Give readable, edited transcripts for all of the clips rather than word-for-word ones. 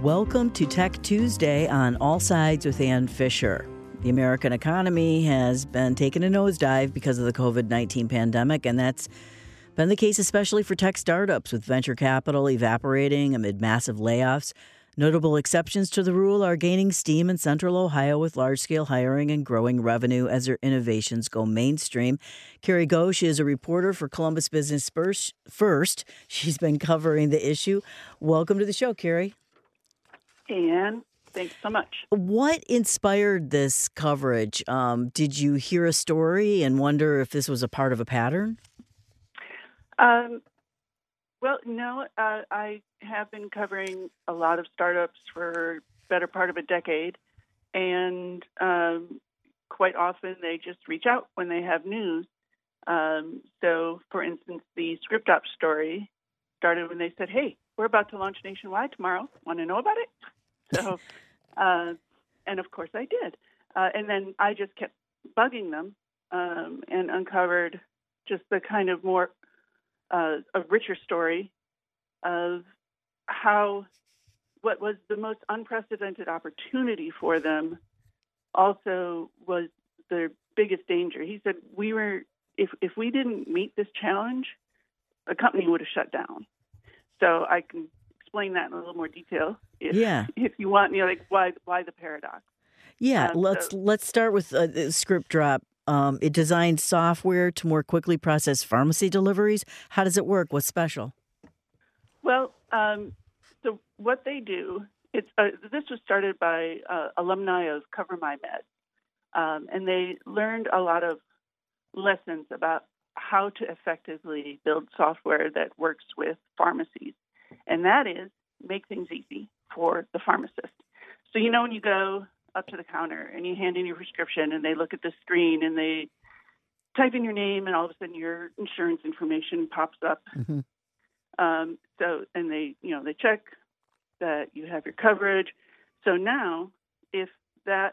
Welcome to Tech Tuesday on All Sides with Ann Fisher. The American economy has been taking a nosedive because of the COVID-19 pandemic, and that's been the case especially for tech startups, with venture capital evaporating amid massive layoffs. Notable exceptions to the rule are gaining steam in Central Ohio with large-scale hiring and growing revenue as their innovations go mainstream. Carrie Ghosh is a reporter for Columbus Business First. She's been covering the issue. Welcome to the show, Carrie. Hey, Ann. Thanks so much. What inspired this coverage? Did you hear a story and wonder if this was a part of a pattern? Well, no, I have been covering a lot of startups for better part of a decade, and quite often they just reach out when they have news. So, for instance, the ScriptOps story started when they said, "Hey, we're about to launch nationwide tomorrow. Want to know about it?" So, and of course I did. And then I just kept bugging them and uncovered just the kind of more a richer story of how what was the most unprecedented opportunity for them also was their biggest danger. He said, if we didn't meet this challenge, the company would have shut down. So I can explain that in a little more detail if you want, like why the paradox. Yeah, let's start with ScriptDrop. It designs software to more quickly process pharmacy deliveries. How does it work? What's special? Well, so what they do, this was started by alumni of CoverMyMeds, and they learned a lot of lessons about how to effectively build software that works with pharmacies, and that is make things easy for the pharmacist. So when you go up to the counter and you hand in your prescription and they look at the screen and they type in your name and all of a sudden your insurance information pops up. Mm-hmm. And they check that you have your coverage. So now if the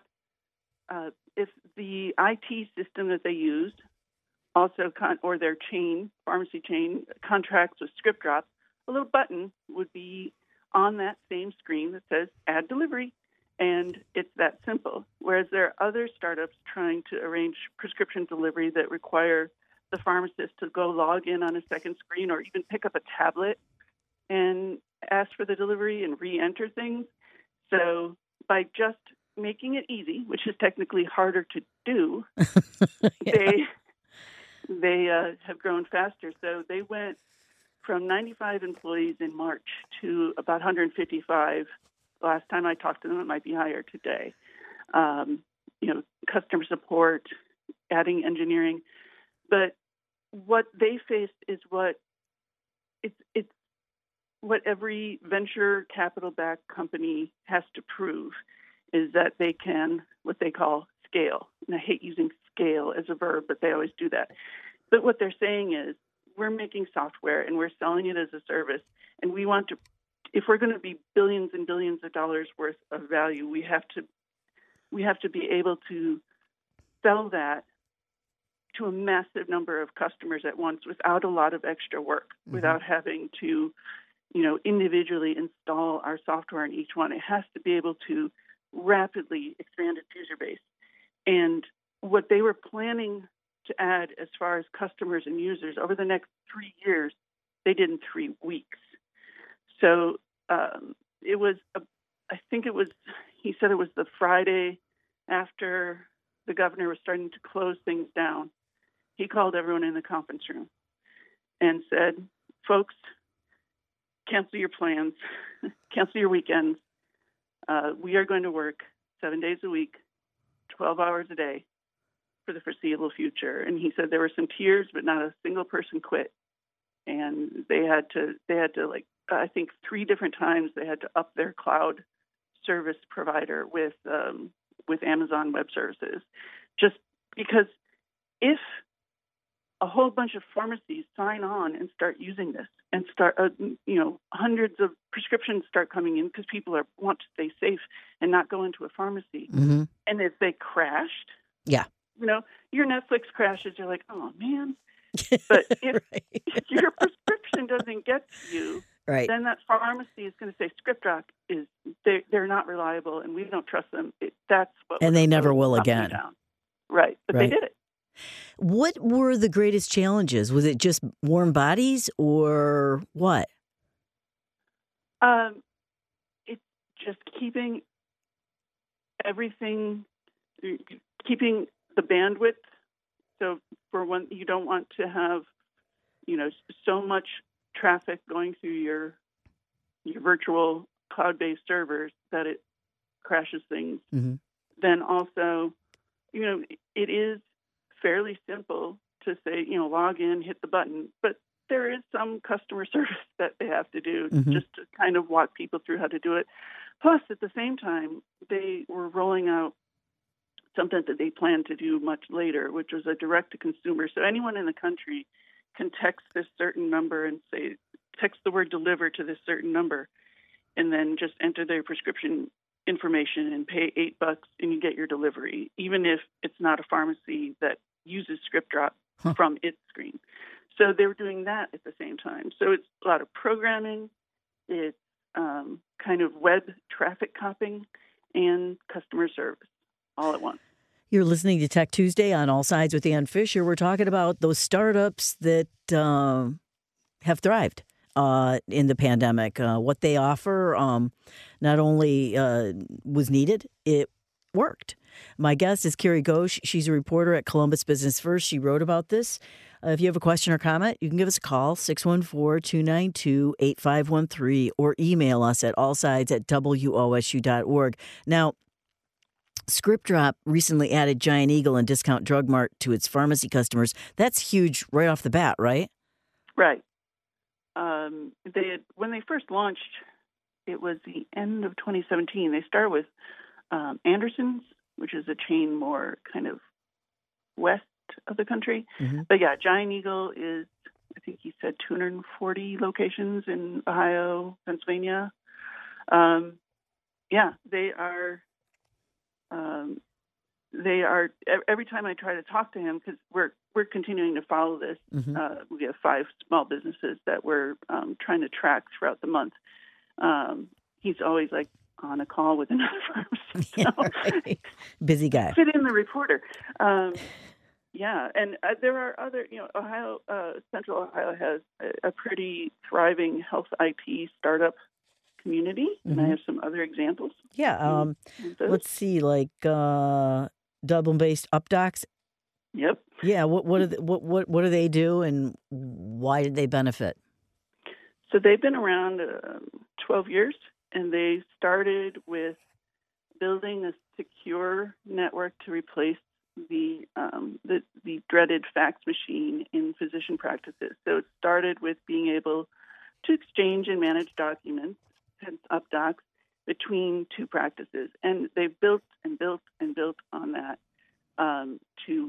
IT system that they use also or their pharmacy chain contracts with ScriptDrop, a little button would be on that same screen that says add delivery. And it's that simple. Whereas there are other startups trying to arrange prescription delivery that require the pharmacist to go log in on a second screen or even pick up a tablet and ask for the delivery and re-enter things. So by just making it easy, which is technically harder to do, they have grown faster. So they went from 95 employees in March to about 155. Last time I talked to them, it might be higher today. Customer support, adding engineering, but what they faced is what every venture capital-backed company has to prove is that they can what they call scale. And I hate using scale as a verb, but they always do that. But what they're saying is we're making software and we're selling it as a service, and we want to. If we're going to be billions and billions of dollars worth of value, we have to be able to sell that to a massive number of customers at once without a lot of extra work, without having to, individually install our software in each one. It has to be able to rapidly expand its user base. And what they were planning to add as far as customers and users over the next 3 years, they did in 3 weeks. So he said it was the Friday after the governor was starting to close things down. He called everyone in the conference room and said, folks, cancel your plans, cancel your weekends. We are going to work 7 days a week, 12 hours a day for the foreseeable future. And he said there were some tears, but not a single person quit. And they had to I think 3 different times they had to up their cloud service provider with Amazon Web Services, just because if a whole bunch of pharmacies sign on and start using this and start, hundreds of prescriptions start coming in because people want to stay safe and not go into a pharmacy, and if they crashed, your Netflix crashes, you're like, oh man. But if your prescription doesn't get to you, then that pharmacy is going to say ScriptDrop is they're not reliable, and we don't trust them. That's what. And they never slowing will the company again. down. Right, but they Right. did it. What were the greatest challenges? Was it just warm bodies or what? It's just keeping everything, keeping the bandwidth. So for one, you don't want to have, so much traffic going through your virtual cloud-based servers that it crashes things. Mm-hmm. Then also, it is fairly simple to say, log in, hit the button, but there is some customer service that they have to do just to kind of walk people through how to do it. Plus, at the same time, they were rolling out something that they planned to do much later, which was a direct-to-consumer. So anyone in the country can text this certain number and say, text the word deliver to this certain number, and then just enter their prescription information and pay $8 and you get your delivery, even if it's not a pharmacy that uses ScriptDrop from its screen. So they were doing that at the same time. So it's a lot of programming, it's kind of web traffic copying, and customer service all at once. You're listening to Tech Tuesday on All Sides with Ann Fisher. We're talking about those startups that have thrived in the pandemic. What they offer not only was needed, it worked. My guest is Carrie Ghosh. She's a reporter at Columbus Business First. She wrote about this. If you have a question or comment, you can give us a call, 614-292-8513, or email us at allsides@wosu.org. Now, ScriptDrop recently added Giant Eagle and Discount Drug Mart to its pharmacy customers. That's huge right off the bat, right? Right. When they first launched, it was the end of 2017. They started with Anderson's, which is a chain more kind of west of the country. Mm-hmm. But yeah, Giant Eagle is, I think he said 240 locations in Ohio, Pennsylvania. They are. Every time I try to talk to him, because we're continuing to follow this. Mm-hmm. We have 5 small businesses that we're trying to track throughout the month. He's always like on a call with another pharmacy. So right. Busy guy. Fit in the reporter. And there are other. Ohio, Central Ohio has a pretty thriving health IT startup community, and I have some other examples. Yeah. Let's see, like Dublin-based UpDocs. Yep. Yeah. What do they do, and why did they benefit? So they've been around 12 years, and they started with building a secure network to replace the dreaded fax machine in physician practices. So it started with being able to exchange and manage documents, hence UpDocs, between 2 practices. And they've built and built and built on that to,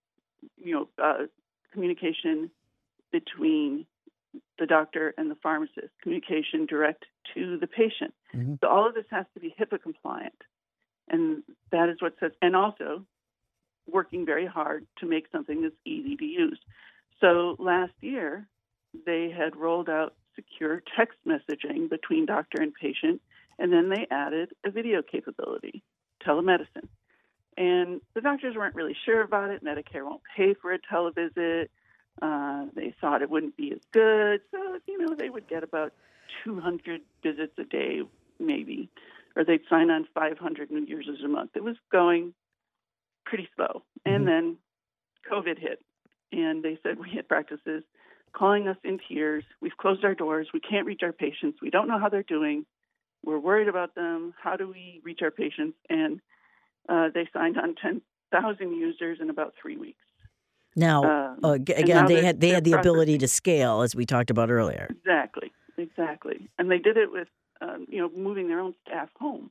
communication between the doctor and the pharmacist, communication direct to the patient. Mm-hmm. So all of this has to be HIPAA compliant. And that is what says, and also working very hard to make something that's easy to use. So last year, they had rolled out secure text messaging between doctor and patient, and then they added a video capability, telemedicine. And the doctors weren't really sure about it. Medicare won't pay for a televisit. They thought it wouldn't be as good. So, they would get about 200 visits a day, maybe, or they'd sign on 500 new users a month. It was going pretty slow. Mm-hmm. And then COVID hit, and they said we had practices calling us in tears. We've closed our doors. We can't reach our patients. We don't know how they're doing. We're worried about them. How do we reach our patients? And they signed on 10,000 users in about 3 weeks. Now, again, they had the ability to scale, as we talked about earlier. Exactly. And they did it with, moving their own staff home,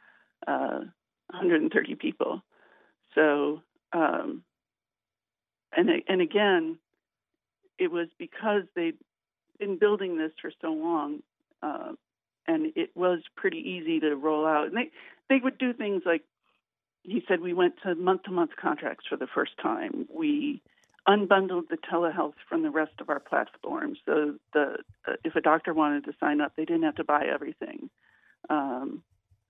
130 people. So, and again, it was because they'd been building this for so long, and it was pretty easy to roll out. And they would do things like, he said, we went to month-to-month contracts for the first time. We unbundled the telehealth from the rest of our platforms. So if a doctor wanted to sign up, they didn't have to buy everything.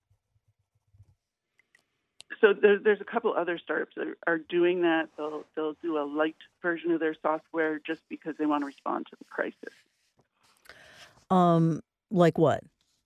So there's a couple other startups that are doing that. They'll do a light version of their software just because they want to respond to the crisis. Like what?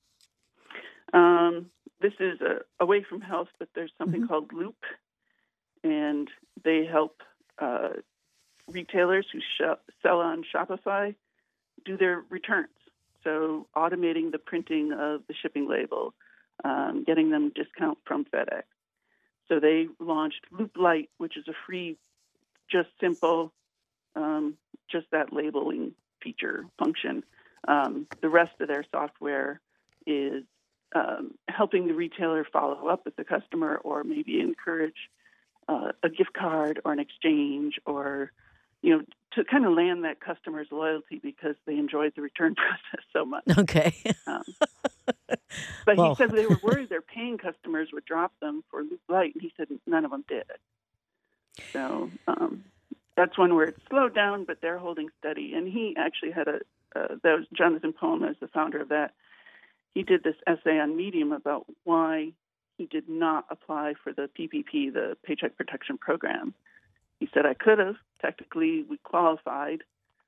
This is away from health, but there's something called Loop, and they help retailers who sell on Shopify do their returns. So automating the printing of the shipping label, getting them discount from FedEx. So they launched Loop Lite, which is a free, just simple, just that labeling feature function. The rest of their software is helping the retailer follow up with the customer, or maybe encourage a gift card or an exchange, or to kind of land that customer's loyalty because they enjoyed the return process so much. Okay. But he said they were worried their paying customers would drop them for Loop Lite, and he said none of them did. So that's one where it slowed down, but they're holding steady. And he actually had that was Jonathan Pohm as the founder of that. He did this essay on Medium about why he did not apply for the PPP, the Paycheck Protection Program. He said, I could have. Technically, we qualified,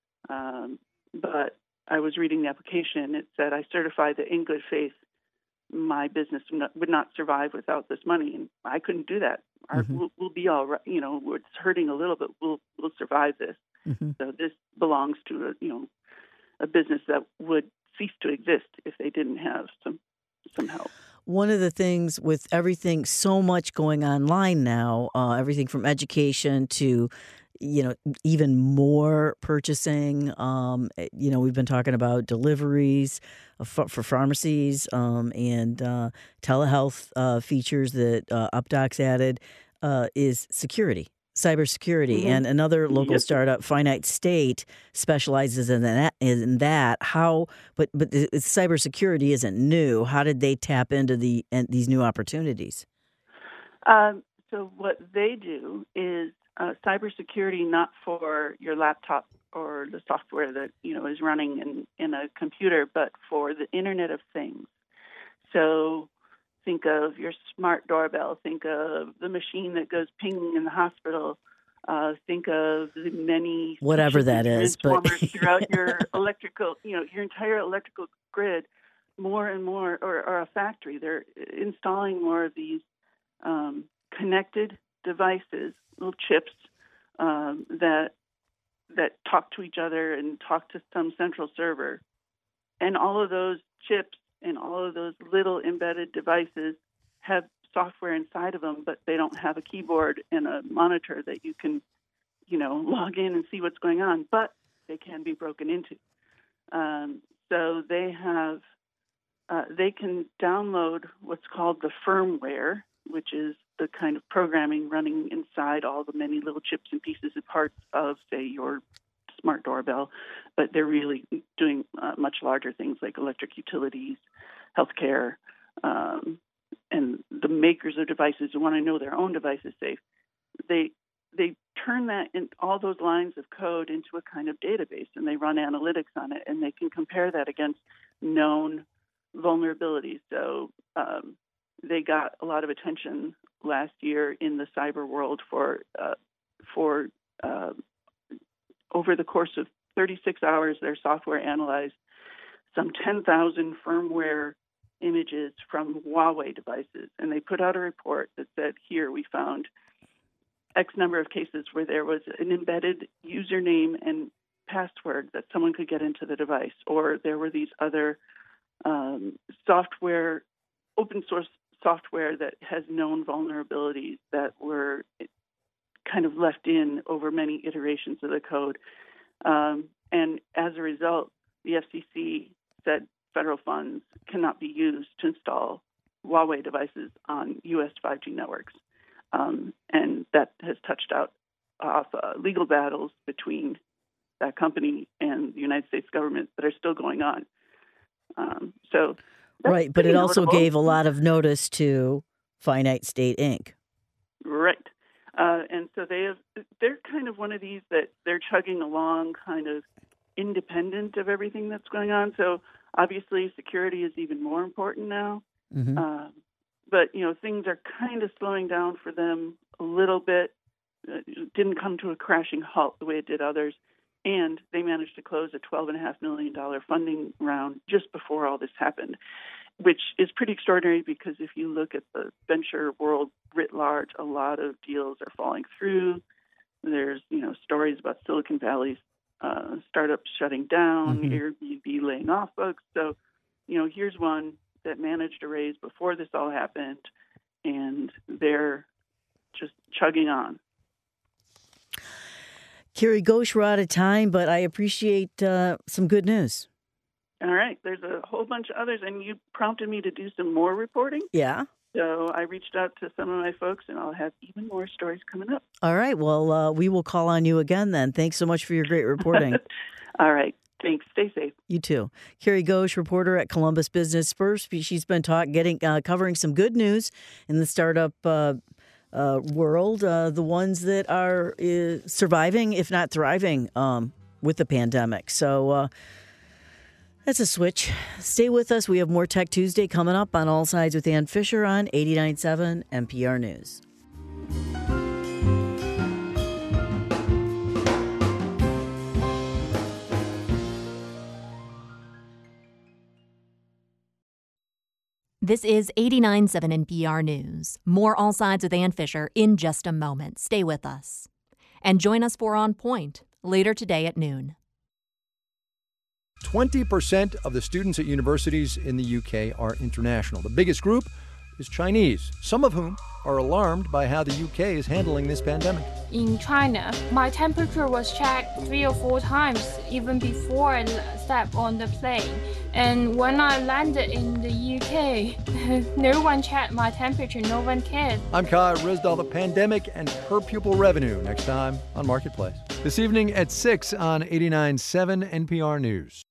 but I was reading the application. It said, I certify that in good faith, my business would not survive without this money. And I couldn't do that. We'll be all right. It's hurting a little, but we'll survive this. So this belongs to a business that would cease to exist if they didn't have some help. One of the things with everything, so much going online now, everything from education to, even more purchasing. We've been talking about deliveries for pharmacies and telehealth features that UpDocs added is security. Cybersecurity, and another local startup, Finite State, specializes in that. How? But the cybersecurity isn't new. How did they tap into these new opportunities? So what they do is cybersecurity, not for your laptop or the software that is running in a computer, but for the Internet of Things. So think of your smart doorbell. Think of the machine that goes ping in the hospital. Think of the many whatever that is, but throughout your electrical, your entire electrical grid. More and more, or a factory, they're installing more of these connected devices, little chips that talk to each other and talk to some central server, and all of those chips and all of those little embedded devices have software inside of them, but they don't have a keyboard and a monitor that you can, log in and see what's going on, but they can be broken into. So they can download what's called the firmware, which is the kind of programming running inside all the many little chips and pieces and parts of, say, your smart doorbell, but they're really doing much larger things like electric utilities, healthcare, and the makers of devices who want to know their own device is safe. They turn that in all those lines of code into a kind of database, and they run analytics on it, and they can compare that against known vulnerabilities. So they got a lot of attention last year in the cyber world for over the course of 36 hours, their software analyzed some 10,000 firmware images from Huawei devices. And they put out a report that said, here we found X number of cases where there was an embedded username and password that someone could get into the device, or there were these other software, open source software that has known vulnerabilities that were kind of left in over many iterations of the code. And as a result, the FCC said federal funds cannot be used to install Huawei devices on U.S. 5G networks. And that has touched off legal battles between that company and the United States government that are still going on. Right, but it also gave a lot of notice to Finite State Inc. Right. And so they're kind of one of these that they're chugging along kind of independent of everything that's going on. So obviously security is even more important now. but, things are kind of slowing down for them a little bit. It didn't come to a crashing halt the way it did others. And they managed to close a $12.5 million funding round just before all this happened, which is pretty extraordinary because if you look at the venture world writ large, a lot of deals are falling through. There's, stories about Silicon Valley's startups shutting down, Airbnb laying off folks. So, here's one that managed to raise before this all happened, and they're just chugging on. Carrie Ghosh, we're out of time, but I appreciate some good news. All right. There's a whole bunch of others, and you prompted me to do some more reporting. Yeah. So I reached out to some of my folks, and I'll have even more stories coming up. All right. Well, we will call on you again then. Thanks so much for your great reporting. All right. Thanks. Stay safe. You too. Carrie Ghosh, reporter at Columbus Business First. She's been covering some good news in the startup world, the ones that are surviving, if not thriving, with the pandemic. So that's a switch. Stay with us. We have more Tech Tuesday coming up on All Sides with Ann Fisher on 89.7 NPR News. This is 89.7 NPR News. More All Sides with Ann Fisher in just a moment. Stay with us. And join us for On Point later today at noon. 20% of the students at universities in the UK are international. The biggest group is Chinese, some of whom are alarmed by how the UK is handling this pandemic. In China, my temperature was checked 3 or 4 times even before I stepped on the plane. And when I landed in the UK, no one checked my temperature, no one cared. I'm Kai Rizdal. The pandemic and per pupil revenue next time on Marketplace. This evening at 6 on 89.7 NPR News.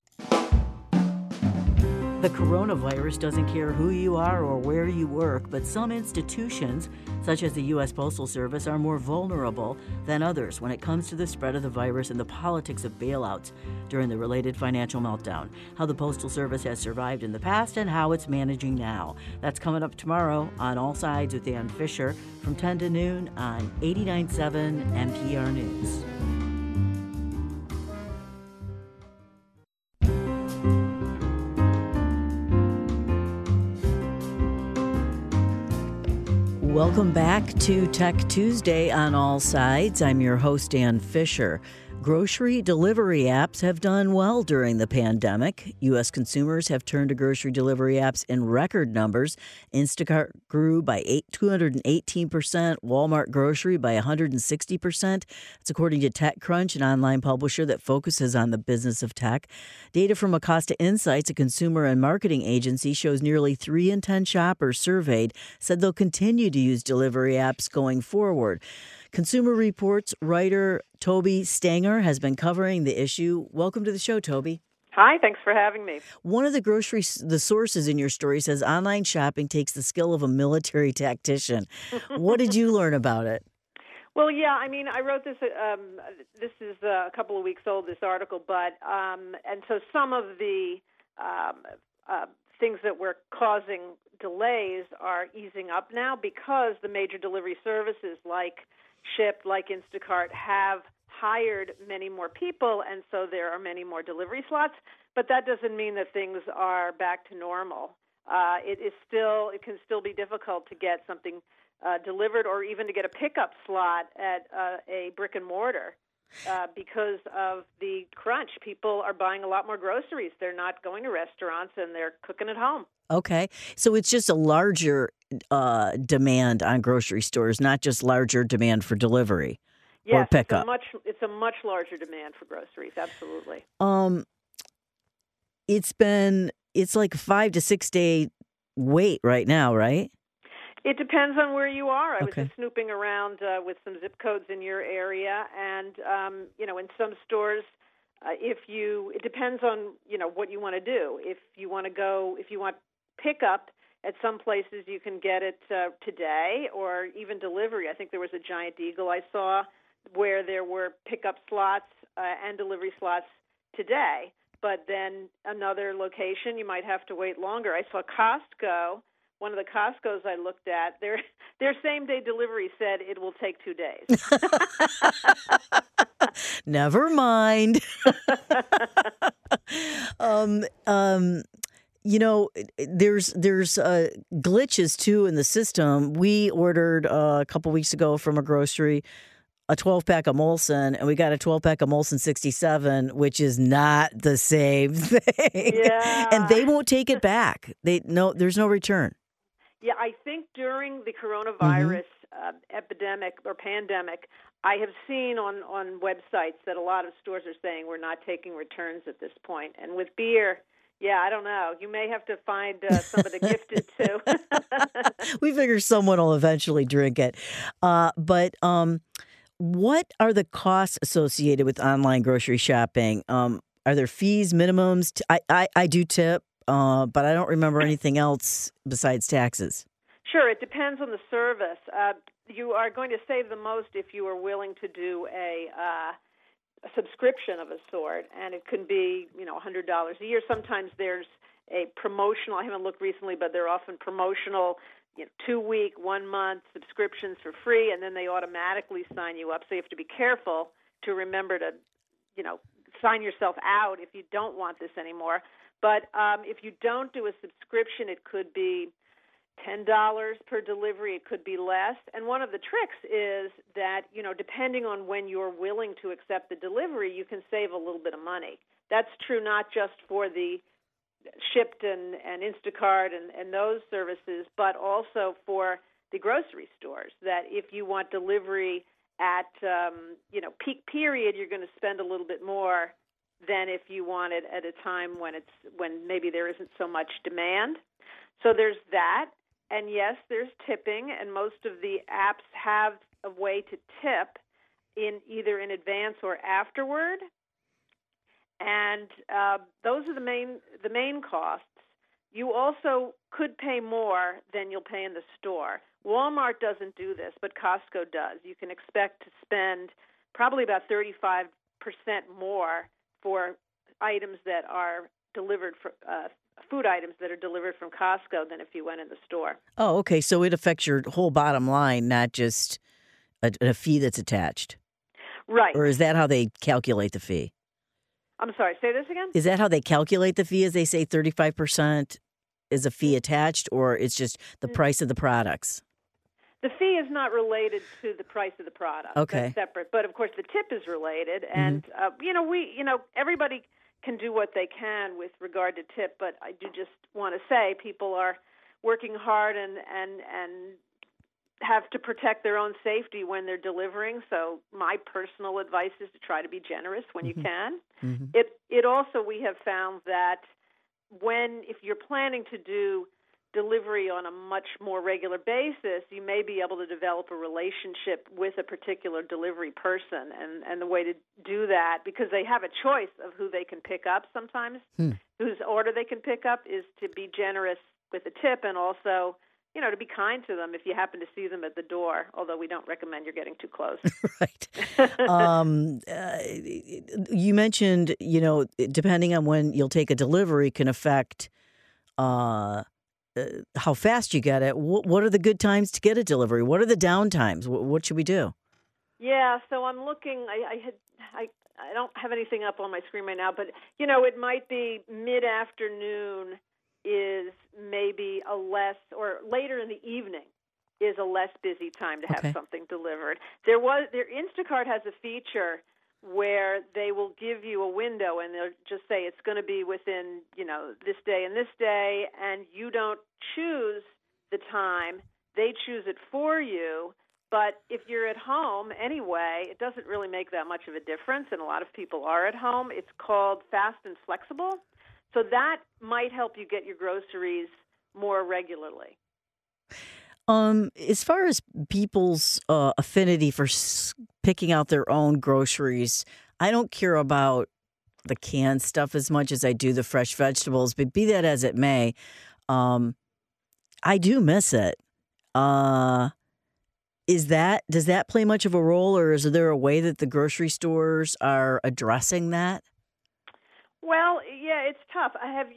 The coronavirus doesn't care who you are or where you work, but some institutions, such as the U.S. Postal Service, are more vulnerable than others when it comes to the spread of the virus and the politics of bailouts during the related financial meltdown. How the Postal Service has survived in the past and how it's managing now. That's coming up tomorrow on All Sides with Ann Fisher from 10 to noon on 89.7 NPR News. Welcome back to Tech Tuesday on All Sides. I'm your host, Ann Fisher. Grocery delivery apps have done well during the pandemic. U.S. consumers have turned to grocery delivery apps in record numbers. Instacart grew by 218%, Walmart grocery by 160%. That's according to TechCrunch, an online publisher that focuses on the business of tech. Data from Acosta Insights, a consumer and marketing agency, shows nearly 3 in 10 shoppers surveyed said they'll continue to use delivery apps going forward. Consumer Reports writer Toby Stanger has been covering the issue. Welcome to the show, Toby. Hi, thanks for having me. One of the sources in your story says online shopping takes the skill of a military tactician. What did you learn about it? Well, yeah, I mean, I wrote this. This is a couple of weeks old, this article, but and so some of the things that were causing delays are easing up now because the major delivery services like Shipt, like Instacart, have hired many more people, and so there are many more delivery slots. But that doesn't mean that things are back to normal. It can still be difficult to get something delivered, or even to get a pickup slot at a brick and mortar because of the crunch. People are buying a lot more groceries. They're not going to restaurants, and they're cooking at home. Okay. So it's just a larger demand on grocery stores, not just larger demand for delivery or pickup. It's a much larger demand for groceries, absolutely. It's like a 5 to 6 day wait right now, right? It depends on where you are. I was just snooping around with some zip codes in your area, and in some stores, it depends on what you want to do. If you want pickup, at some places you can get it today, or even delivery. I think there was a Giant Eagle I saw where there were pickup slots and delivery slots today. But then another location, you might have to wait longer. I saw Costco one of the Costco's I looked at, their same-day delivery said it will take 2 days. Never mind. There's glitches too in the system. We ordered a couple weeks ago from a grocery a 12-pack of Molson, and we got a 12-pack of Molson 67, which is not the same thing. Yeah. And they won't take it back. There's no return. Yeah, I think during the coronavirus epidemic or pandemic, I have seen on websites that a lot of stores are saying we're not taking returns at this point. And with beer, yeah, I don't know. You may have to find somebody to gift it to. We figure someone will eventually drink it. But what are the costs associated with online grocery shopping? Are there fees, minimums? I do tip, but I don't remember anything else besides taxes. Sure, it depends on the service. You are going to save the most if you are willing to do a subscription of a sort, and it can be, $100 a year. Sometimes there's a promotional. I haven't looked recently, but they're often promotional, 2-week, 1 month subscriptions for free, and then they automatically sign you up. So you have to be careful to remember to, sign yourself out if you don't want this anymore. But if you don't do a subscription, it could be $10 per delivery. It could be less. And one of the tricks is that, depending on when you're willing to accept the delivery, you can save a little bit of money. That's true not just for the Shipt and Instacart and those services, but also for the grocery stores, that if you want delivery at, peak period, you're going to spend a little bit more than if you want it at a time when maybe there isn't so much demand. So there's that. And yes, there's tipping, and most of the apps have a way to tip either in advance or afterward. And those are the main costs. You also could pay more than you'll pay in the store. Walmart doesn't do this, but Costco does. You can expect to spend probably about 35% more for items that are delivered for food items that are delivered from Costco than if you went in the store. Oh, okay. So it affects your whole bottom line, not just a fee that's attached. Right. Or is that how they calculate the fee? I'm sorry, say this again? Is that how they calculate the fee? As they say 35% is a fee attached, or it's just the price of the products? The fee is not related to the price of the product. Okay. That's separate. But, of course, the tip is related. And, everybody can do what they can with regard to tip, but I do just want to say people are working hard and have to protect their own safety when they're delivering. So my personal advice is to try to be generous when you can. Mm-hmm. It also, we have found that if you're planning to do delivery on a much more regular basis, you may be able to develop a relationship with a particular delivery person. And the way to do that, because they have a choice of who they can pick up sometimes, whose order they can pick up, is to be generous with a tip, and also, to be kind to them if you happen to see them at the door, although we don't recommend you're getting too close. Right. You mentioned, depending on when you'll take a delivery can affect how fast you get it. What are the good times to get a delivery? What are the down times? What should we do? Yeah, so I'm looking. I don't have anything up on my screen right now, but it might be mid-afternoon is maybe a less, or later in the evening is a less busy time to have something delivered. Instacart has a feature where they will give you a window, and they'll just say it's going to be within, this day and this day, and you don't choose the time. They choose it for you. But if you're at home anyway, it doesn't really make that much of a difference, and a lot of people are at home. It's called Fast and Flexible. So that might help you get your groceries more regularly. As far as people's affinity for picking out their own groceries, I don't care about the canned stuff as much as I do the fresh vegetables, but be that as it may, I do miss it. Does that play much of a role, or is there a way that the grocery stores are addressing that? Well, yeah, it's tough. I have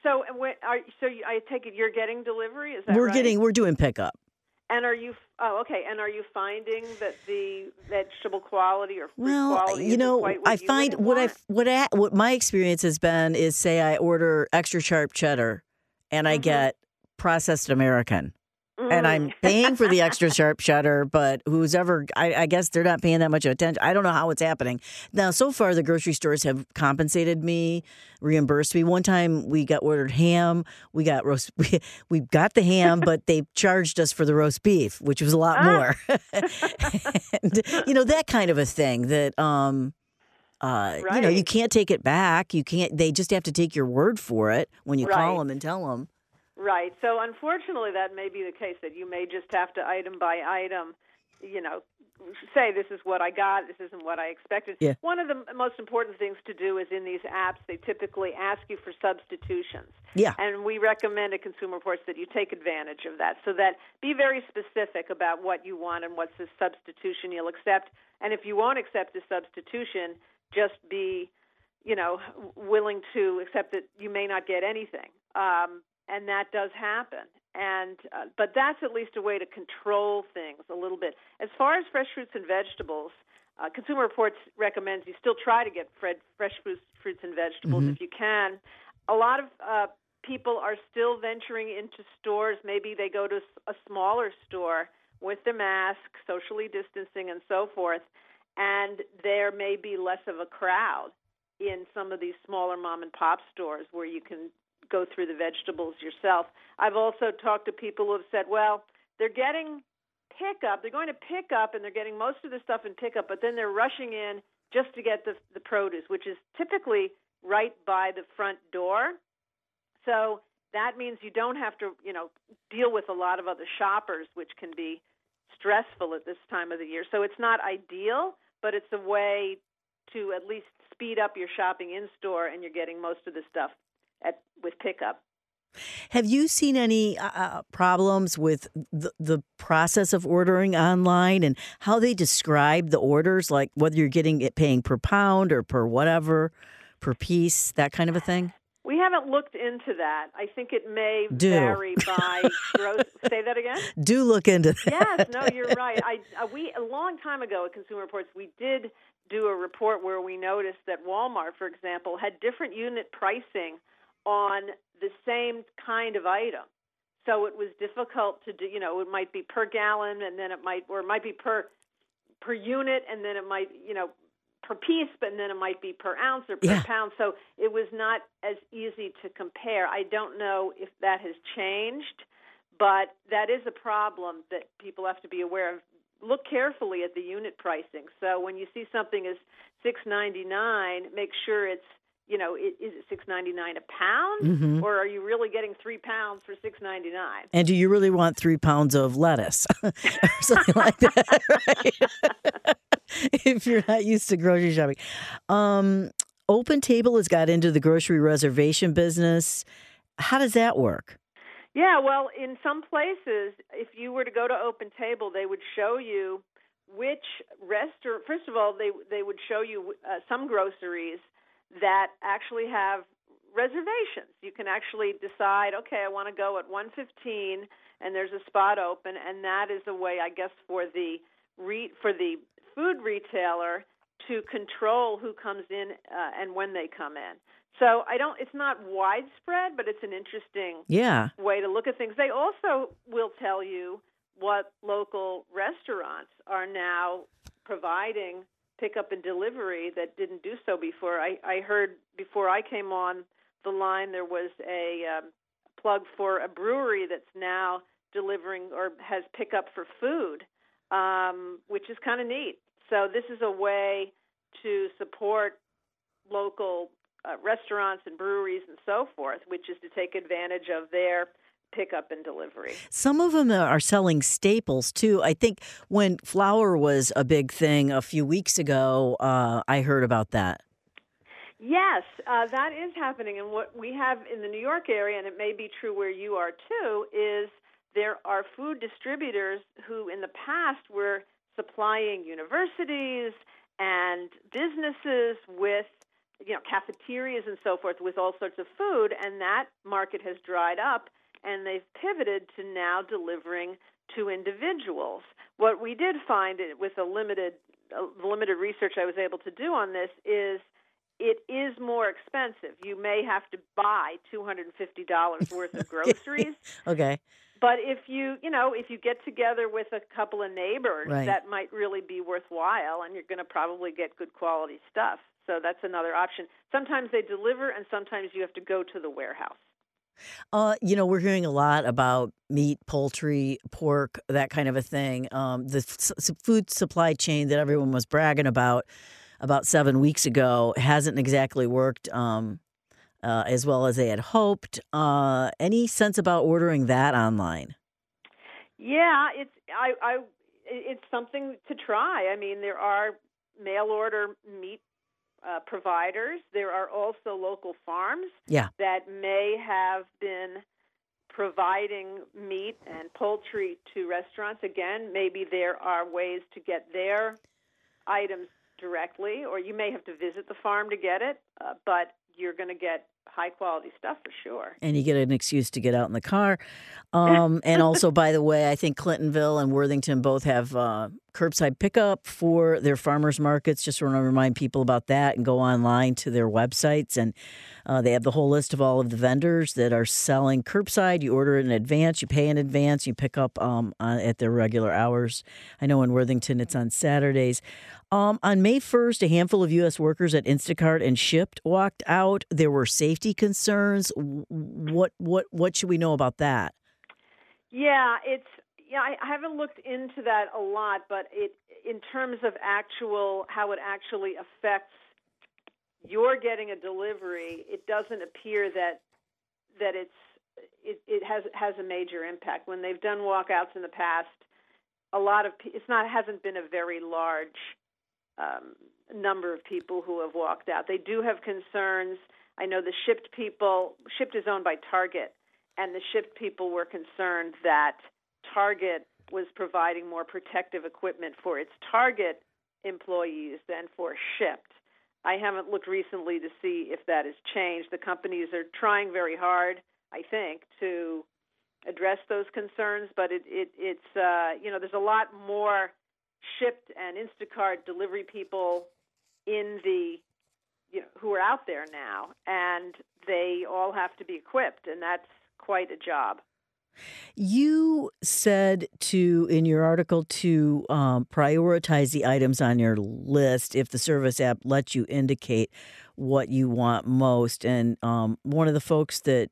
I take it you're getting delivery. Is that We're right? We're doing pickup. And are you? Oh, okay. And are you finding that the vegetable quality or fruit quality you isn't know, quite what I you find would want? what my experience has been is, say I order extra sharp cheddar, and I get processed American. And I'm paying for the extra sharp cheddar, but I guess they're not paying that much attention. I don't know how it's happening. Now, so far, the grocery stores have compensated me, reimbursed me. One time we got ordered ham. We got we got the ham, but they charged us for the roast beef, which was a lot more. And, that kind of a thing that, Right. you can't take it back. You can't, they just have to take your word for it when you call them and tell them. Right. So unfortunately, that may be the case, that you may just have to item by item, say this is what I got, this isn't what I expected. Yeah. One of the most important things to do is in these apps, they typically ask you for substitutions. Yeah. And we recommend at Consumer Reports that you take advantage of that, so that be very specific about what you want and what's the substitution you'll accept. And if you won't accept the substitution, just be, willing to accept that you may not get anything. And that does happen. But that's at least a way to control things a little bit. As far as fresh fruits and vegetables, Consumer Reports recommends you still try to get fresh fruits and vegetables if you can. A lot of people are still venturing into stores. Maybe they go to a smaller store with their mask, socially distancing, and so forth, and there may be less of a crowd in some of these smaller mom-and-pop stores where you can go through the vegetables yourself. I've also talked to people who have said, well, they're getting pickup. They're going to pick up, and they're getting most of the stuff in pickup, but then they're rushing in just to get the produce, which is typically right by the front door. So that means you don't have to, deal with a lot of other shoppers, which can be stressful at this time of the year. So it's not ideal, but it's a way to at least speed up your shopping in store, and you're getting most of the stuff with pickup. Have you seen any problems with the process of ordering online and how they describe the orders, like whether you're getting it paying per pound or per whatever, per piece, that kind of a thing? We haven't looked into that. I think it may vary by gross. Say that again? Do look into that. Yes, no, you're right. We a long time ago at Consumer Reports, we did do a report where we noticed that Walmart, for example, had different unit pricing on the same kind of item. So it was difficult to do, it might be per gallon, and then it might be per unit, and then it might, per piece, but then it might be per ounce or per pound. So it was not as easy to compare. I don't know if that has changed, but that is a problem that people have to be aware of. Look carefully at the unit pricing. So when you see something as $6.99, make sure it's, is it $6.99 a pound, or are you really getting 3 pounds for $6.99? And do you really want 3 pounds of lettuce or something like that? Right? If you're not used to grocery shopping. Open Table has got into the grocery reservation business. How does that work? Yeah, well, in some places, if you were to go to Open Table, they would show you which restaurant. First of all, they would show you some groceries that actually have reservations. You can actually decide, okay, I want to go at 1:15, and there's a spot open, and that is a way, I guess, for the food retailer to control who comes in and when they come in. So it's not widespread, but it's an interesting way to look at things. They also will tell you what local restaurants are now providing pickup and delivery that didn't do so before. I heard before I came on the line there was a plug for a brewery that's now delivering or has pickup for food, which is kind of neat. So this is a way to support local restaurants and breweries and so forth, which is to take advantage of their pickup and delivery. Some of them are selling staples, too. I think when flour was a big thing a few weeks ago, I heard about that. Yes, that is happening. And what we have in the New York area, and it may be true where you are, too, is there are food distributors who in the past were supplying universities and businesses with cafeterias and so forth with all sorts of food, and that market has dried up, and they've pivoted to now delivering to individuals. What we did find with the limited research I was able to do on this is it is more expensive. You may have to buy $250 worth of groceries. Okay. But if you get together with a couple of neighbors, right. that might really be worthwhile, and you're going to probably get good quality stuff. So that's another option. Sometimes they deliver, and sometimes you have to go to the warehouse. We're hearing a lot about meat, poultry, pork, that kind of a thing. The food supply chain that everyone was bragging about 7 weeks ago hasn't exactly worked as well as they had hoped. Any sense about ordering that online? Yeah, it's something to try. I mean, there are mail order meat providers. There are also local farms that may have been providing meat and poultry to restaurants. Again, maybe there are ways to get their items directly, or you may have to visit the farm to get it, but you're going to get high-quality stuff for sure. And you get an excuse to get out in the car. And also, by the way, I think Clintonville and Worthington both have curbside pickup for their farmers markets. Just want to remind people about that and go online to their websites. And they have the whole list of all of the vendors that are selling curbside. You order it in advance, you pay in advance, you pick up at their regular hours. I know in Worthington it's on Saturdays. On May 1st, a handful of U.S. workers at Instacart and Shipt walked out. There were safety concerns. What should we know about that? Yeah, I haven't looked into that a lot, but in terms of how it actually affects your getting a delivery, it doesn't appear that it has a major impact. When they've done walkouts in the past, hasn't been a very large number of people who have walked out. They do have concerns. I know the Shipt is owned by Target, and the Shipt people were concerned that Target was providing more protective equipment for its Target employees than for Shipt. I haven't looked recently to see if that has changed. The companies are trying very hard, I think, to address those concerns, but it's there's a lot more Shipt and Instacart delivery people who are out there now, and they all have to be equipped, and that's quite a job. You said in your article to prioritize the items on your list if the service app lets you indicate what you want most. And one of the folks that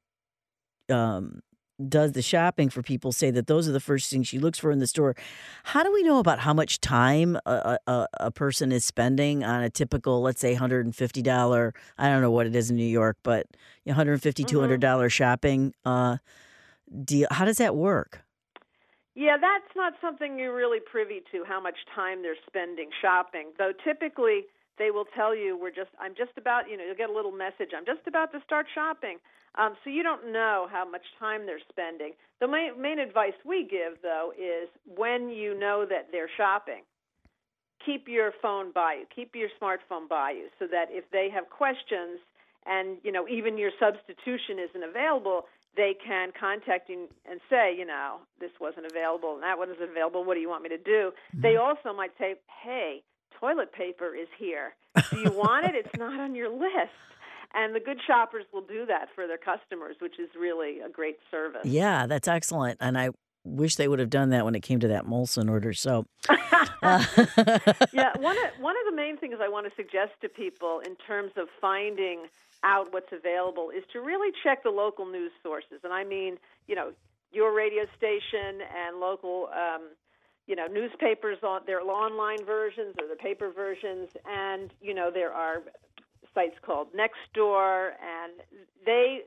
does the shopping for people say that those are the first things she looks for in the store. How do we know about how much time a person is spending on a typical, let's say, $150, I don't know what it is in New York, but $150, $200 shopping deal? How does that work? Yeah, that's not something you're really privy to, how much time they're spending shopping. Though typically they will tell you, I'm just about, you'll get a little message, I'm just about to start shopping. So you don't know how much time they're spending. The main advice we give, though, is when you know that they're shopping, keep your phone by you, keep your smartphone by you, so that if they have questions and, even your substitution isn't available, they can contact you and say, this wasn't available and that wasn't available. What do you want me to do? Mm-hmm. They also might say, hey, toilet paper is here. Do you want it? It's not on your list. And the good shoppers will do that for their customers, which is really a great service. Yeah, that's excellent. And I wish they would have done that when it came to that Molson order. So, yeah, one of the main things I want to suggest to people in terms of finding out what's available is to really check the local news sources. And I mean, your radio station and local, newspapers, their online versions or the paper versions. And, there are sites called Nextdoor, and they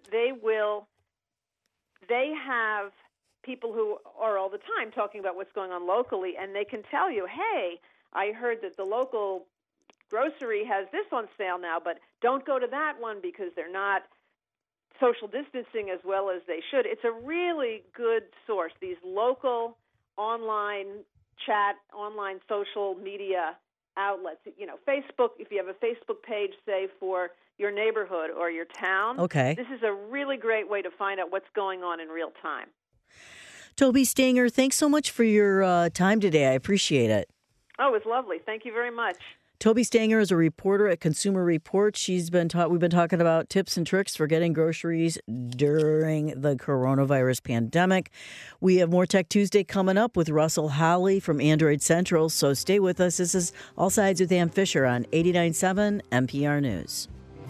have people who are all the time talking about what's going on locally, and they can tell you, hey, I heard that the local grocery has this on sale now, but don't go to that one because they're not social distancing as well as they should. It's a really good source, these local online chat, online social media outlets. Facebook, if you have a Facebook page, say, for, your neighborhood or your town. Okay. This is a really great way to find out what's going on in real time. Toby Stanger, thanks so much for your time today. I appreciate it. Oh, it was lovely. Thank you very much. Toby Stanger is a reporter at Consumer Reports. We've been talking about tips and tricks for getting groceries during the coronavirus pandemic. We have more Tech Tuesday coming up with Russell Holly from Android Central, so stay with us. This is All Sides with Ann Fisher on 89.7 NPR News.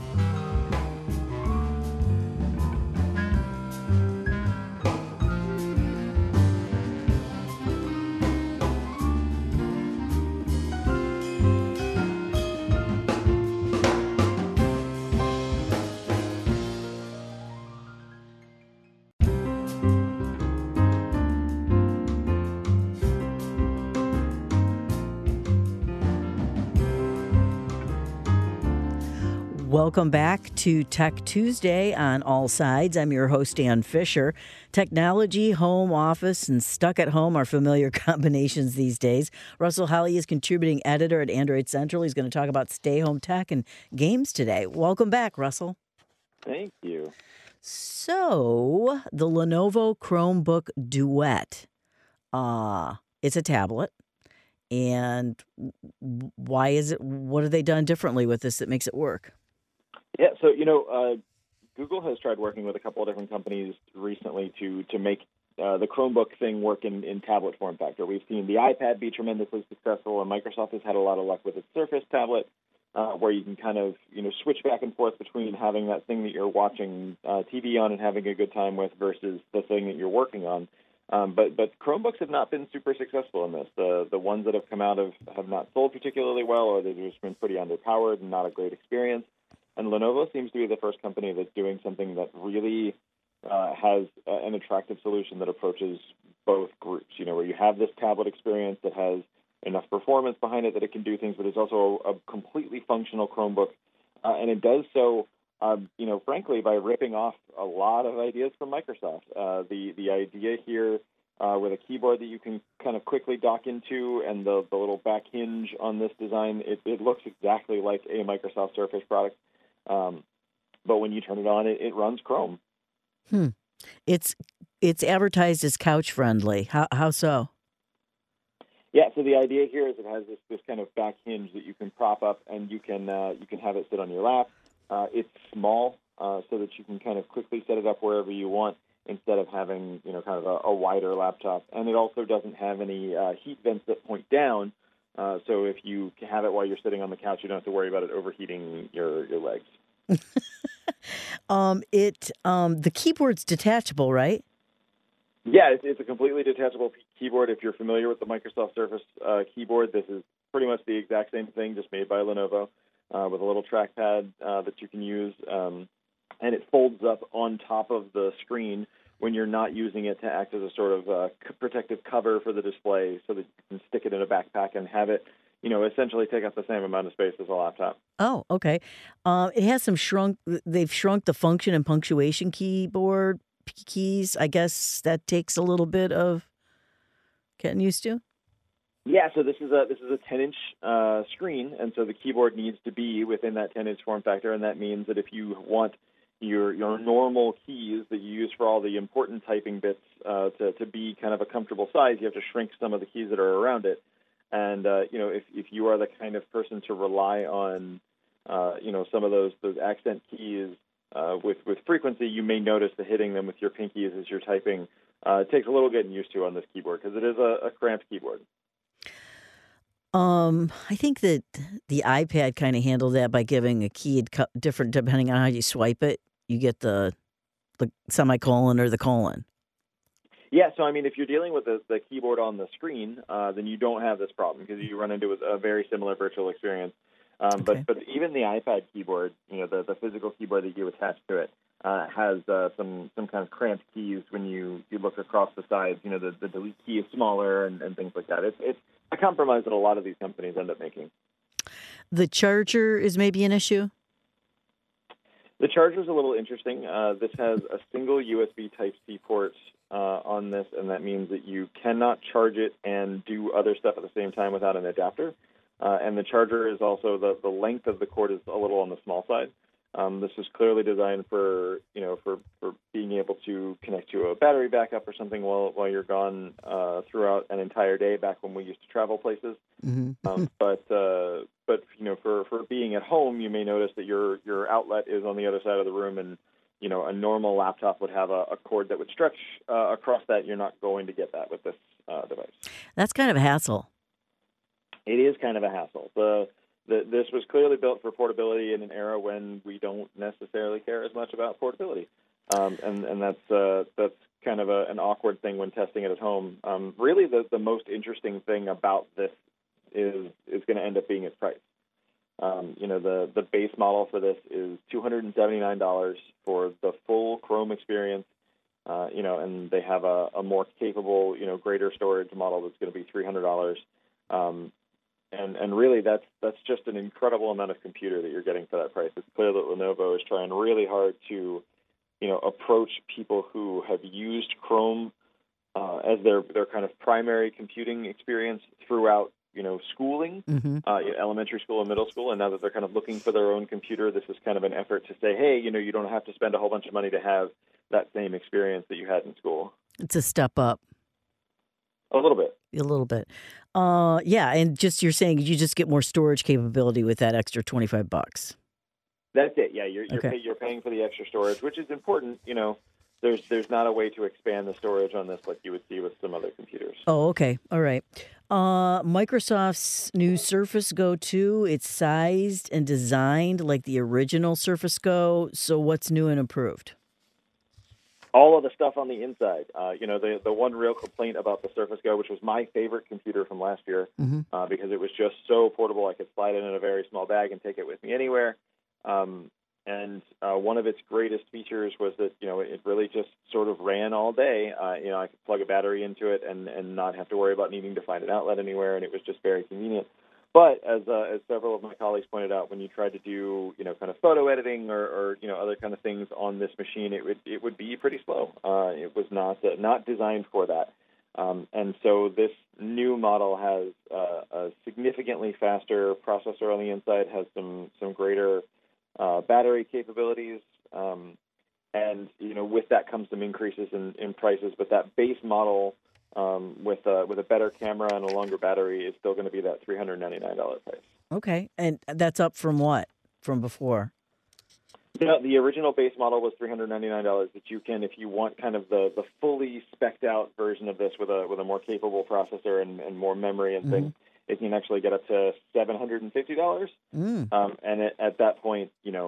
Welcome back to Tech Tuesday on All Sides. I'm your host, Ann Fisher. Technology, home office, and stuck at home are familiar combinations these days. Russell Holly is contributing editor at Android Central. He's going to talk about stay-home tech and games today. Welcome back, Russell. Thank you. So, the Lenovo Chromebook Duet. It's a tablet. And why is it? What have they done differently with this that makes it work? Yeah, so, Google has tried working with a couple of different companies recently to make the Chromebook thing work in tablet form factor. We've seen the iPad be tremendously successful, and Microsoft has had a lot of luck with its Surface tablet, where you can kind of, switch back and forth between having that thing that you're watching TV on and having a good time with versus the thing that you're working on. But Chromebooks have not been super successful in this. The ones that have come out have not sold particularly well, or they've just been pretty underpowered and not a great experience. And Lenovo seems to be the first company that's doing something that really has an attractive solution that approaches both groups, where you have this tablet experience that has enough performance behind it that it can do things, but it's also a completely functional Chromebook. And it does so, frankly, by ripping off a lot of ideas from Microsoft. The idea here with a keyboard that you can kind of quickly dock into and the little back hinge on this design, it looks exactly like a Microsoft Surface product. But when you turn it on, it runs Chrome. It's advertised as couch friendly. How so? Yeah, so the idea here is it has this kind of back hinge that you can prop up and you can have it sit on your lap. It's small, so that you can kind of quickly set it up wherever you want instead of having kind of a wider laptop. And it also doesn't have any heat vents that point down. So if you have it while you're sitting on the couch, you don't have to worry about it overheating your legs. The keyboard's detachable, right? Yeah, it's a completely detachable keyboard. If you're familiar with the Microsoft Surface keyboard, this is pretty much the exact same thing, just made by Lenovo, with a little trackpad that you can use. And it folds up on top of the screen when you're not using it to act as a sort of protective cover for the display, so that you can stick it in a backpack and have it, essentially take up the same amount of space as a laptop. Oh, okay. It has they've shrunk the function and punctuation keyboard keys. I guess that takes a little bit of getting used to. Yeah, so this is a 10-inch screen, and so the keyboard needs to be within that 10-inch form factor, and that means that if you want your normal keys that you use for all the important typing bits to be kind of a comfortable size, you have to shrink some of the keys that are around it. And if you are the kind of person to rely on some of those accent keys with frequency, you may notice that hitting them with your pinkies as you're typing takes a little getting used to on this keyboard, because it is a cramped keyboard. I think that the iPad kind of handled that by giving a key different depending on how you swipe it. You get the semicolon or the colon. Yeah, so if you're dealing with the keyboard on the screen, then you don't have this problem, because you run into a very similar virtual experience. Okay. But even the iPad keyboard, the physical keyboard that you attach to it, has some kind of cramped keys when you look across the sides. The delete key is smaller and things like that. It's a compromise that a lot of these companies end up making. The charger is maybe an issue? The charger is a little interesting. This has a single USB Type-C port on this, and that means that you cannot charge it and do other stuff at the same time without an adapter. And the charger is also, the length of the cord is a little on the small side. This is clearly designed for being able to connect to a battery backup or something while you're gone throughout an entire day. Back when we used to travel places, but for being at home, you may notice that your outlet is on the other side of the room, and a normal laptop would have a cord that would stretch across that. You're not going to get that with this device. That's kind of a hassle. It is kind of a hassle. This was clearly built for portability in an era when we don't necessarily care as much about portability, and that's kind of an awkward thing when testing it at home. Really, the most interesting thing about this is going to end up being its price. The base model for this is $279 for the full Chrome experience, and they have a more capable, greater storage model that's going to be $300. And really, that's just an incredible amount of computer that you're getting for that price. It's clear that Lenovo is trying really hard to, approach people who have used Chrome as their kind of primary computing experience throughout, schooling, elementary school and middle school. And now that they're kind of looking for their own computer, this is kind of an effort to say, hey, you don't have to spend a whole bunch of money to have that same experience that you had in school. It's a step up. A little bit. Yeah, and you're saying you just get more storage capability with that extra $25. That's it. Yeah, you're paying for the extra storage, which is important. There's not a way to expand the storage on this like you would see with some other computers. Oh, okay. All right. Microsoft's new Surface Go 2, it's sized and designed like the original Surface Go. So what's new and improved? All of the stuff on the inside. The one real complaint about the Surface Go, which was my favorite computer from last year, because it was just so portable. I could slide it in a very small bag and take it with me anywhere. And one of its greatest features was that, it really just sort of ran all day. I could plug a battery into it and not have to worry about needing to find an outlet anywhere, and it was just very convenient. But as several of my colleagues pointed out, when you tried to do, kind of photo editing or other kind of things on this machine, it would be pretty slow. It was not designed for that. And so this new model has a significantly faster processor on the inside, has some greater battery capabilities, and with that comes some increases in prices. But that base model, with a better camera and a longer battery, is still going to be that $399 price. Okay, and that's up from what? From before? The original base model was $399. But you can, if you want kind of the fully spec'd out version of this with a more capable processor and more memory and things, it can actually get up to $750. And at that point,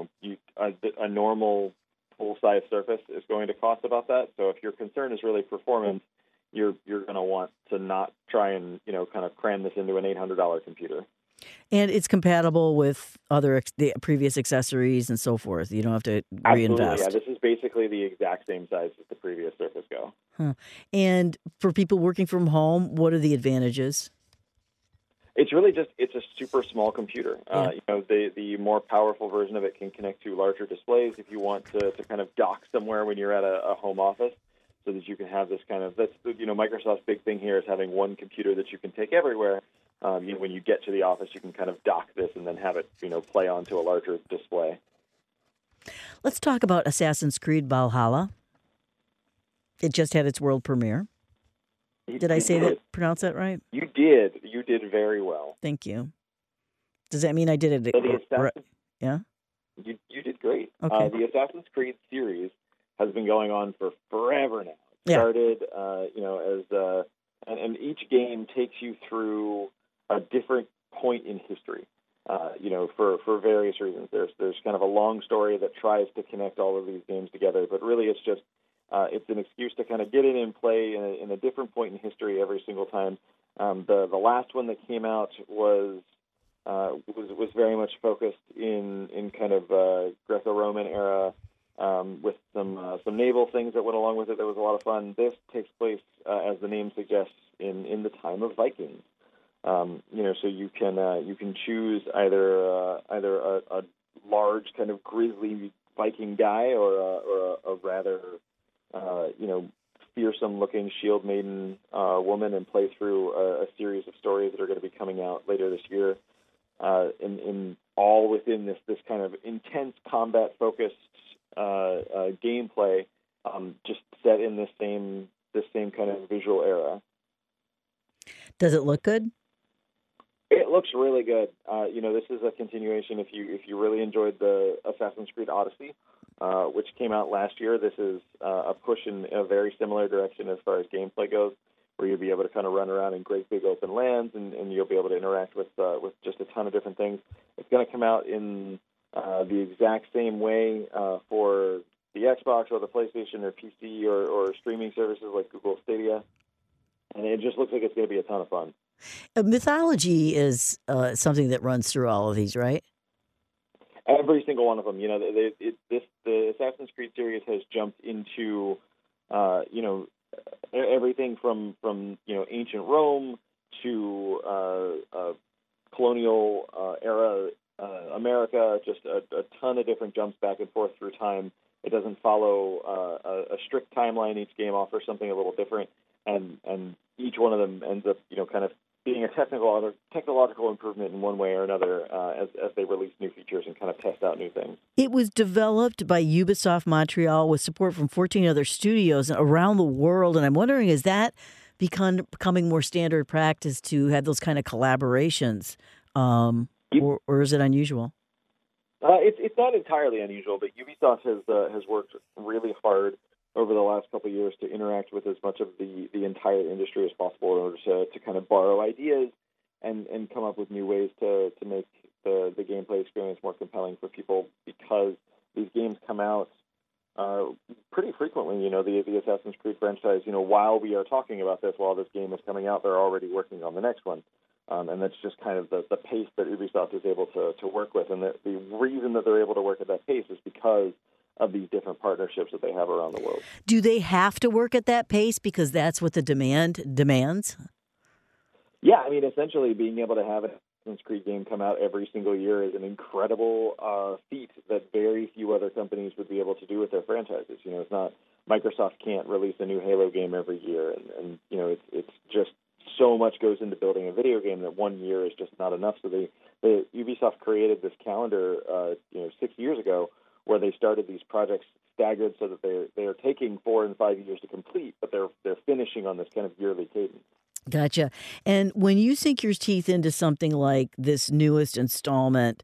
a normal full-size Surface is going to cost about that. So if your concern is really performance, you're going to want to not try and kind of cram this into an $800 computer. And it's compatible with the previous accessories and so forth. You don't have to reinvest. Yeah, this is basically the exact same size as the previous Surface Go. And for people working from home, what are the advantages? It's really it's a super small computer. The more powerful version of it can connect to larger displays if you want to kind of dock somewhere when you're at a home office, so that you can have this kind of, Microsoft's big thing here is having one computer that you can take everywhere. When you get to the office, you can kind of dock this and then have it, play onto a larger display. Let's talk about Assassin's Creed Valhalla. It just had its world premiere. Did I pronounce that right? You did. You did very well. Thank you. Does that mean I did it? Yeah? You did great. Okay. The Assassin's Creed series has been going on for forever now. It started, and each game takes you through a different point in history, for various reasons. There's kind of a long story that tries to connect all of these games together, but really it's just it's an excuse to kind of get in and play in a different point in history every single time. The last one that came out was very much focused in kind of Greco-Roman era, with some naval things that went along with it. That was a lot of fun. This takes place, as the name suggests, in the time of Vikings. So you can choose either a large kind of grisly Viking guy or a rather fearsome-looking shield maiden woman, and play through a series of stories that are going to be coming out later this year. In all within this kind of intense combat-focused gameplay, just set in this same kind of visual era. Does it look good? It looks really good. This is a continuation. If you really enjoyed the Assassin's Creed Odyssey, which came out last year, this is a push in a very similar direction as far as gameplay goes, where you'll be able to kind of run around in great big open lands, and you'll be able to interact with just a ton of different things. It's going to come out in the exact same way for the Xbox or the PlayStation or PC or streaming services like Google Stadia, and it just looks like it's going to be a ton of fun. Mythology is something that runs through all of these, right? Every single one of them. The Assassin's Creed series has jumped into, everything from ancient Rome to colonial era America. Just a ton of different jumps back and forth through time. It doesn't follow a strict timeline. Each game offers something a little different, and each one of them ends up, kind of being a technological improvement in one way or another as they release new features and kind of test out new things. It was developed by Ubisoft Montreal with support from 14 other studios around the world, and I'm wondering, is that becoming more standard practice to have those kind of collaborations, or is it unusual? It's not entirely unusual, but Ubisoft has worked really hard over the last couple of years to interact with as much of the entire industry as possible in order to kind of borrow ideas and come up with new ways to make the gameplay experience more compelling for people, because these games come out pretty frequently. The Assassin's Creed franchise, while we are talking about this, while this game is coming out, they're already working on the next one. And that's just kind of the pace that Ubisoft is able to work with. And the reason that they're able to work at that pace is because of these different partnerships that they have around the world. Do they have to work at that pace because that's what the demand demands? Yeah, I mean, essentially being able to have an Assassin's Creed game come out every single year is an incredible feat that very few other companies would be able to do with their franchises. It's not, Microsoft can't release a new Halo game every year, and it's just so much goes into building a video game that 1 year is just not enough. So the Ubisoft created this calendar 6 years ago, where they started these projects staggered so that they're taking 4 and 5 years to complete, but they're finishing on this kind of yearly cadence. Gotcha. And when you sink your teeth into something like this newest installment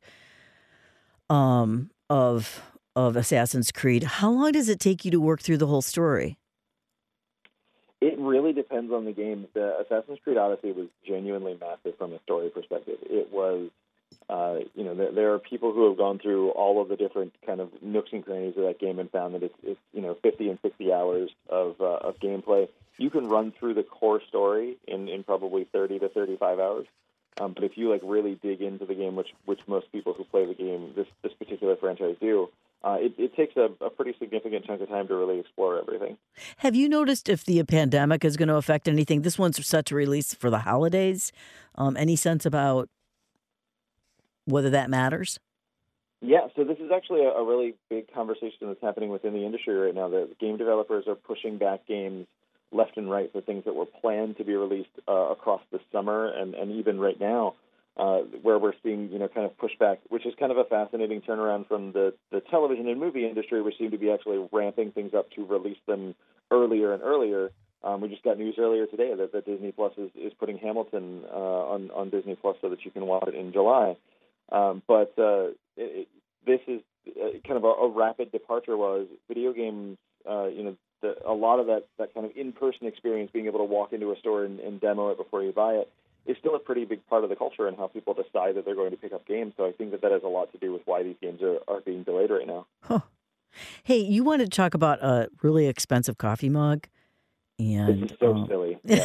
of Assassin's Creed, how long does it take you to work through the whole story? It really depends on the game. The Assassin's Creed Odyssey was genuinely massive from a story perspective. It was, there are people who have gone through all of the different kind of nooks and crannies of that game and found that it's 50 and 60 hours of gameplay. You can run through the core story in probably 30 to 35 hours. But if you really dig into the game, which most people who play the game, this particular franchise do, it takes a pretty significant chunk of time to really explore everything. Have you noticed if the pandemic is going to affect anything? This one's set to release for the holidays. Any sense about whether that matters? Yeah, so this is actually a really big conversation that's happening within the industry right now. The game developers are pushing back games left and right for things that were planned to be released across the summer and even right now, where we're seeing, kind of pushback, which is kind of a fascinating turnaround from the television and movie industry, which seem to be actually ramping things up to release them earlier and earlier. We just got news earlier today that Disney Plus is putting Hamilton on Disney Plus so that you can watch it in July. But this is kind of a rapid departure, was video games, a lot of that kind of in-person experience, being able to walk into a store and demo it before you buy it, is still a pretty big part of the culture and how people decide that they're going to pick up games. So I think that has a lot to do with why these games are being delayed right now. Huh. Hey, you wanted to talk about a really expensive coffee mug. And this is so silly. Yeah.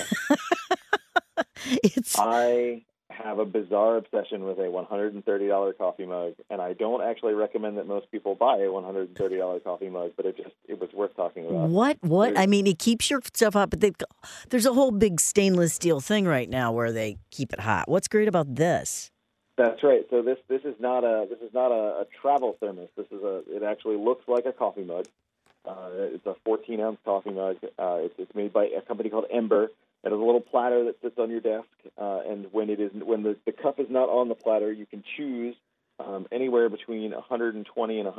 I have a bizarre obsession with a $130 coffee mug, and I don't actually recommend that most people buy a $130 coffee mug, but it was worth talking about. What? I mean, it keeps your stuff hot, but there's a whole big stainless steel thing right now where they keep it hot. What's great about this? That's right. So this is not a travel thermos. It actually looks like a coffee mug. It's a 14-ounce coffee mug. It's made by a company called Ember. It has a little platter that sits on your desk, and when the cup is not on the platter, you can choose anywhere between 120 and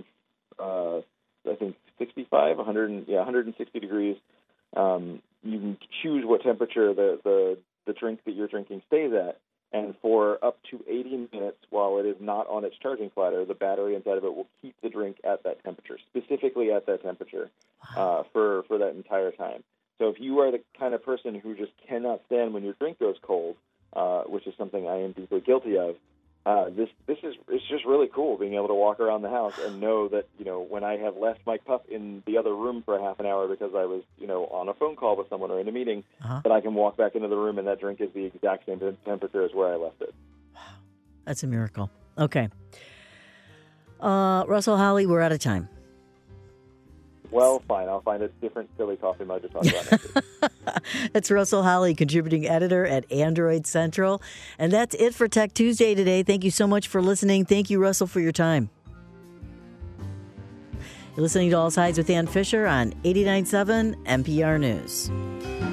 160 degrees. You can choose what temperature the drink that you're drinking stays at. And for up to 80 minutes, while it is not on its charging platter, the battery inside of it will keep the drink at that temperature, specifically at that temperature, for that entire time. So if you are the kind of person who just cannot stand when your drink goes cold, which is something I am deeply guilty of, it's just really cool being able to walk around the house and know that, when I have left my cup in the other room for half an hour because I was, on a phone call with someone or in a meeting, that I can walk back into the room and that drink is the exact same temperature as where I left it. Wow. That's a miracle. Okay. Russell Holly, we're out of time. Well, fine. I'll find a different silly coffee mug to talk about next week. That's Russell Holly, contributing editor at Android Central. And that's it for Tech Tuesday today. Thank you so much for listening. Thank you, Russell, for your time. You're listening to All Sides with Ann Fisher on 89.7 NPR News.